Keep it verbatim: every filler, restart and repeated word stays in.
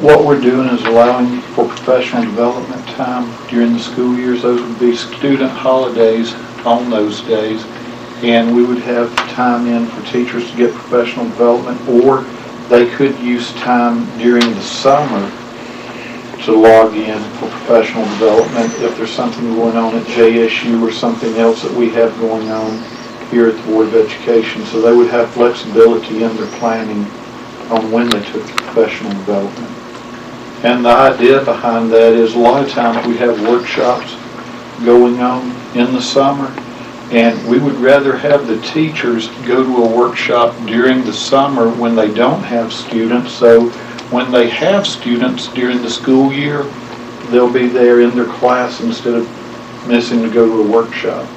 what we're doing is allowing for professional development time during the school years. Those would be student holidays on those days, and we would have time in for teachers to get professional development, or they could use time during the summer to log in for professional development if there's something going on at J S U or something else that we have going on here at the Board of Education. So they would have flexibility in their planning on when they took professional development. And the idea behind that is a lot of times we have workshops going on in the summer, and we would rather have the teachers go to a workshop during the summer when they don't have students, so when they have students during the school year, they'll be there in their class instead of missing to go to a workshop.